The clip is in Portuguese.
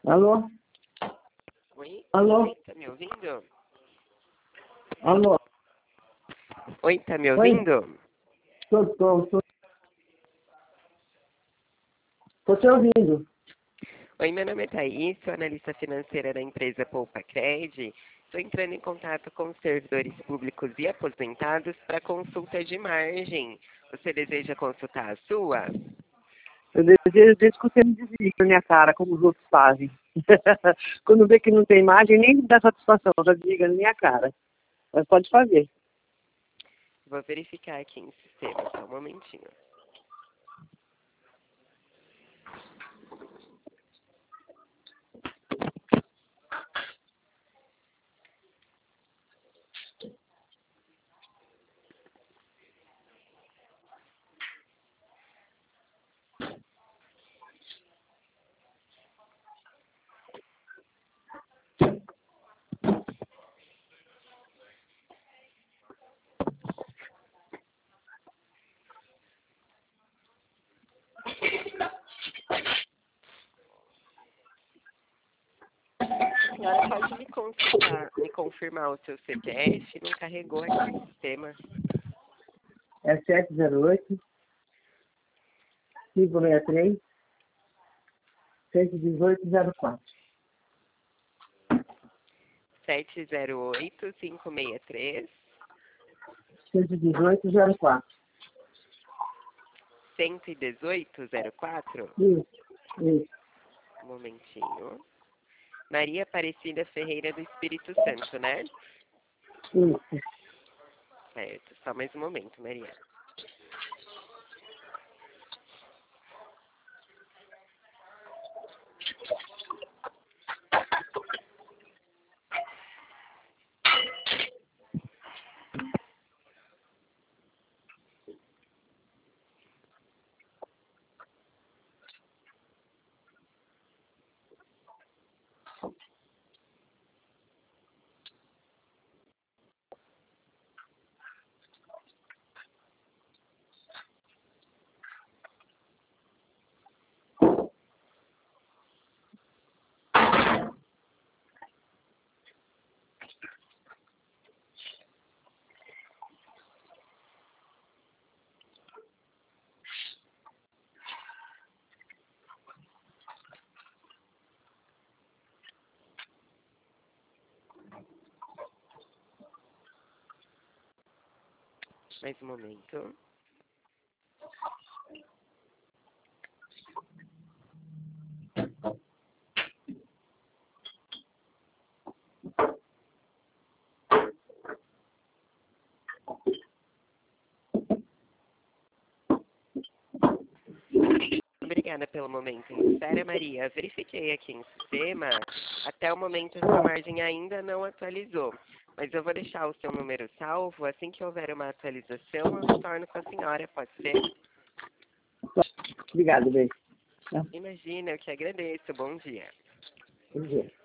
Alô? Oi? Alô? Oi, tá me ouvindo? Alô? Oi, tá me Oi? ouvindo? Tô te ouvindo. Oi, meu nome é Thaís, sou analista financeira da empresa Poupa Cred. Estou entrando em contato com os servidores públicos e aposentados para consulta de margem. Você deseja consultar a sua? Eu desejo desde que você me desliga na minha cara, como os outros fazem. Quando vê que não tem imagem, nem dá satisfação, já desliga na minha cara. Mas pode fazer. Vou verificar aqui em sistema, só um momentinho. A senhora pode me confirmar o seu CPF? Não carregou aqui no sistema. É 708 563 11804. 708-563. 11804. 11804. Isso, isso, Um momentinho. Maria Aparecida Ferreira do Espírito Santo, né? isso. Certo. Só mais um momento, Maria. Mais um momento. Obrigada pelo momento em espera, Maria. Verifiquei aqui em sistema. Até o momento, a sua margem ainda não atualizou. Mas eu vou deixar o seu número salvo. Assim que houver uma atualização, eu retorno com a senhora. Pode ser? Obrigado, beijo. Imagina, eu que agradeço. Bom dia. Bom dia.